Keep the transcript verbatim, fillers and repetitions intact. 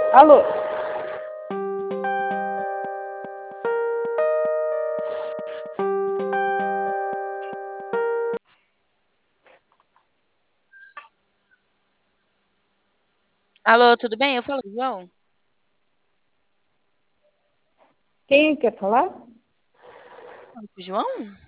Alô? Alô, tudo bem? Eu falo com o João? Quem quer falar? Falo com o João?